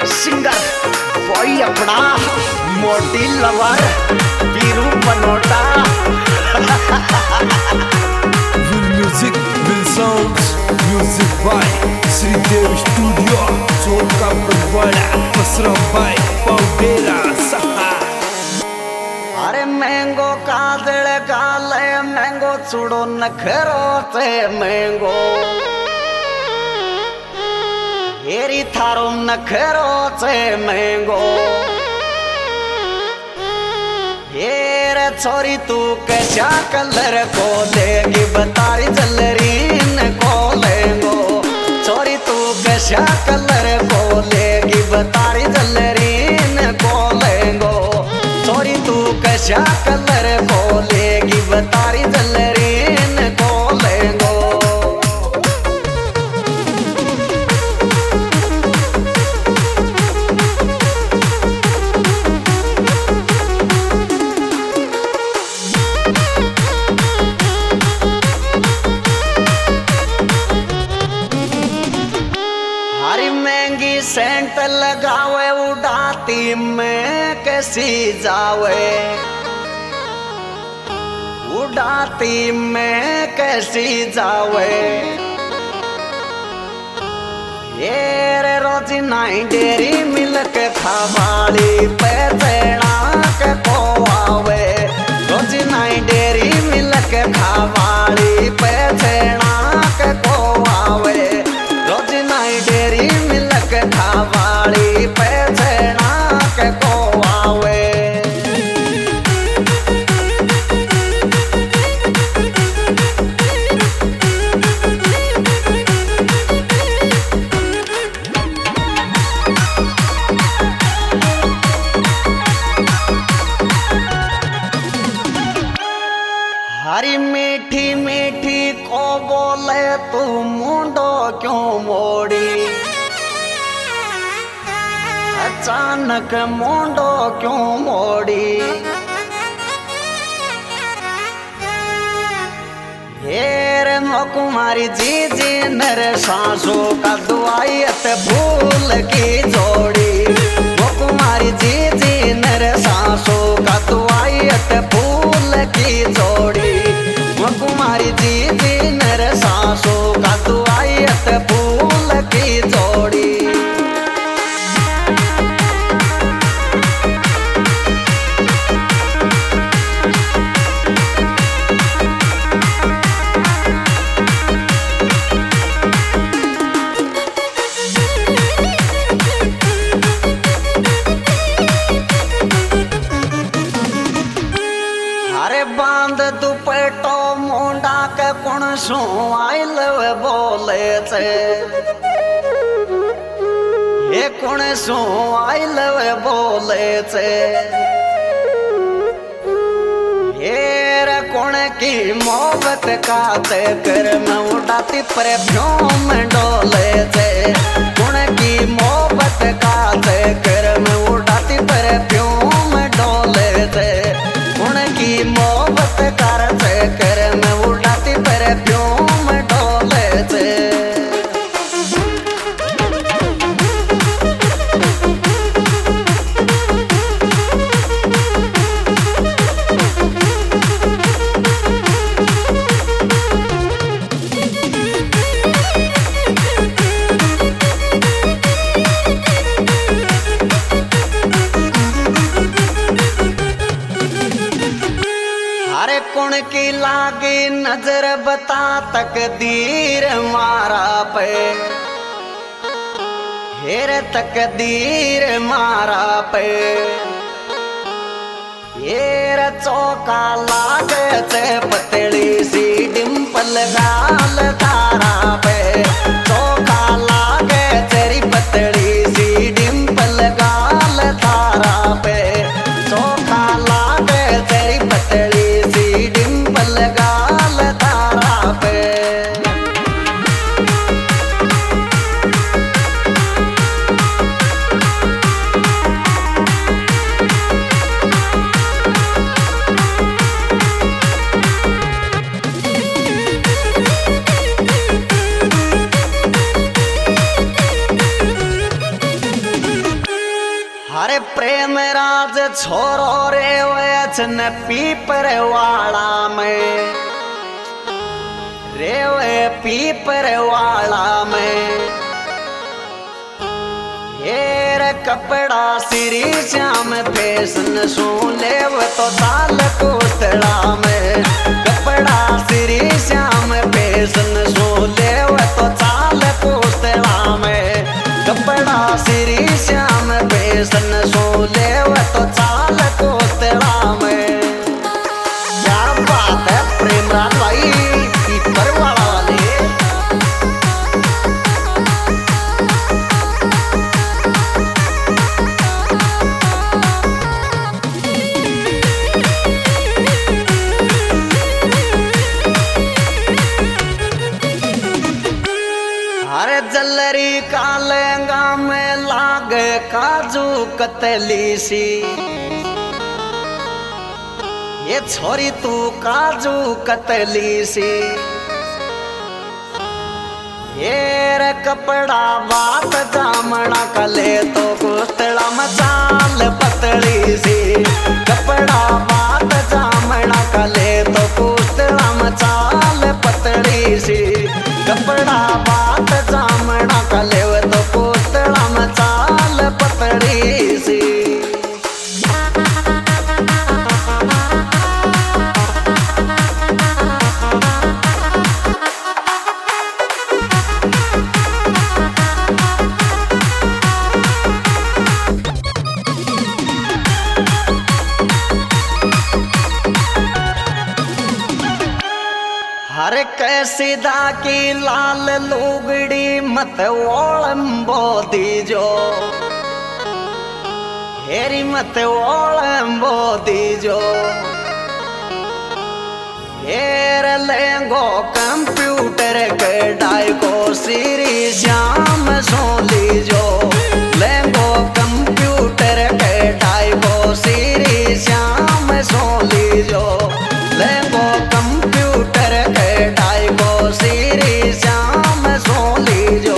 Singer कोई अपना मोटी lover Biru Banota. Will music, will sounds, music by Sridev Studio, Chowka Parwala, Pasra by Paudera Saha. अरे मैंगो काजल काले मैंगो चूड़ो नखरो से मैंगो हेरी थारो नखरो से मैंगो हेर छोरी तू कैसा कलर को देगी बतारी जलरीन को लेंगो छोरी तू कैसा कलर को लेगी बतारी जलरीन को लेंगो छोरी तू कैसा कलर को लेगी बतारी जलरीन को लेंगो। सेंट लगावे उड़ाती में कैसी जावे उड़ाती में कैसी जावे ये रे रोजी नाई डेरी मिलक खावाली पे चढ़ा के को आवे रोजी नाई डेरी मिलक खावाली पे चढ़ा के को आवे रोजी नाई डेरी खावाली पे चढ़ा के को आवे। हरी मीठी मीठी को बोले तू मुंडो क्यों मोड़ी अचानक मुंडो क्यों मोड़ी हेर कुमारी जी जी नर सांसों का दुआयत भूल की जोड़ी वो कुमारी जी जी नर सांसों का दुआयत भूल की जोड़ी वो कुमारी जी जी नर सांसों का दुआयत भूल की जोड़ी। बांध दुपट्टो मुंडा के कुण सु आई लव बोले छे ये कुण सु आई लव बोले छे ये रे कुण की मोहब्बत का चक्कर में उड़ाती परफ्यूम डोले छे कुण की मोहब्बत का चक्कर में उड़ाती परफ्यूम डोले छे की मोहब्बत कर चक्कर में उड़ाती परफ्यूम डोले से। कुण की लागी नजर बता तकदीर मारा पे हेर तकदीर मारा पे हेर चौका लागे से पतली सी डिम्पल गाल तारा पे चौका लागे तेरी पतली सी डिम्पल गाल तारा पे चौका लागे तेरी पतली डिम्पल गाल तारा पे। प्रेम राज छोरो रे वचन पीपर वाला में रे पीपर वाला में हेर कपड़ा श्री श्याम फैशन सो लेव तो ताल कोतड़ा में कपड़ा श्री श्याम फैशन सो लेव तो ताल कोतड़ा में कपड़ा श्री श्याम फैशन सो लेव तो ताल कोतड़ा में। क्या बात है प्रेमराज भाई पीपर वाला वाले। जल्लरी का लहंगा में लागे काजू कतली सी ये छोरी तू काजू कतली सी ये रे कपड़ा बात जामना कले तो कुस्तड़ा मचाल पतली सी कपड़ा बात जामना कले तो कुस्तड़ा मचाल पतली सी कपड़ा बात जामना कले तो कुस्तड़ा मचाल पतली सी। हर कैसीदा की लाल लुगड़ी मत ओलंबो दीजो हेरी मत ओलंबो दीजो हेर लेंगो कंप्यूटर के डाई को श्री श्याम सो लीजो लेंगो कंप्यूटर के डाई को श्री श्याम सो लीजो लेंगो कंप्यूटर के डाई को श्री श्याम सो लीजो।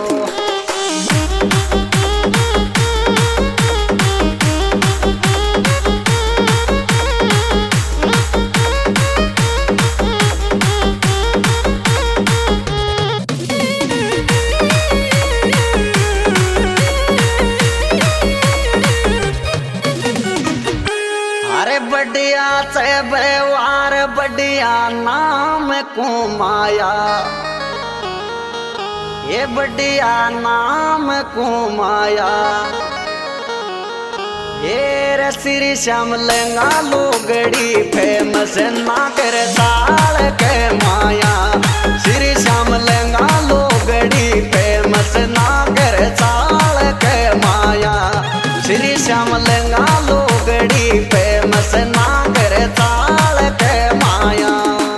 बढ़िया से व्यवहार बढ़िया नाम कुमाया ये बढ़िया नाम कुमाया ये श्री श्याम लहंगा लुगड़ी फेमस ना कर साल के माया श्री श्याम लहंगा लुगड़ी फेमस ना कर साल के माया श्री श्याम लहंगा लुगड़ी फेमस ना कर साल के माया।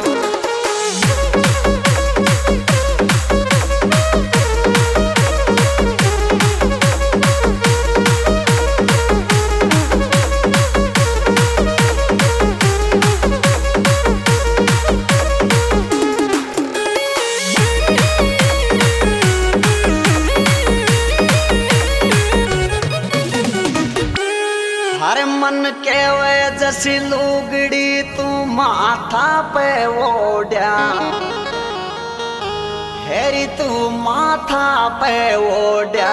हर मन के वे जैसी लुगड़ी तू माथा पे ओढ़ा हेरी तू माथा पे ओढ़ा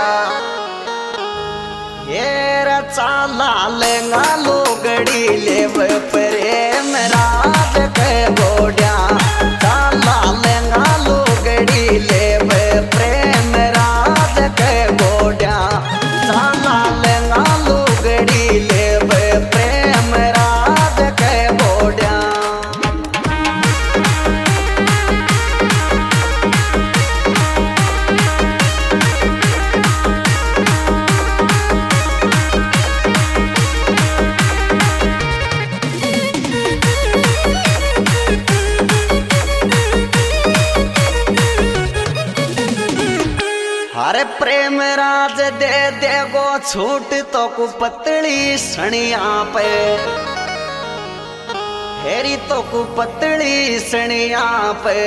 ये चाला लेंगा लुगड़ी लेव प्रेम राज के गोड़ा चाला लेंगा लुगड़ी लेव प्रेम राज के गोड़ा चाला लेंगा लुगड़ी लेव प्रेम राज के गोड़ा। हरे प्रेम राज दे देगो छूट तो कु पतली सणिया पे हेरी तो कु पतली सणिया पे।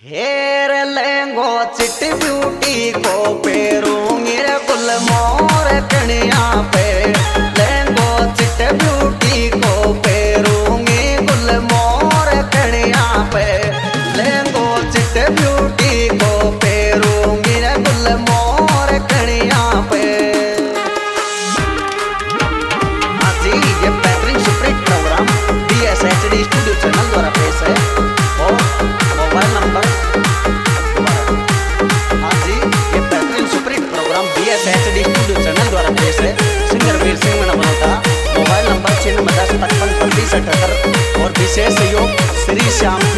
हेर लेंगो चिट ब्यूटी को पेरूंगी रे गुलमोहर कनिया पे, लेंगो चिट ब्यूटी को पेरूंगी गुलमोहर कनिया पे, लेंगो चिट ब्यूटी को पेरूंगी रे गुलमोहर कनिया पे। हाँ जी, ये बेहतरीन superhit programme BSHD studio channel द्वारा पेश है और मोबाइल नंबर, हाँ जी, ये बेहतरीन superhit programme BSHD studio channel द्वारा पेश है। सिंगर वीर सिंह में बनता, मोबाइल नंबर 9610552078 और विशेष सहयोग श्री श्याम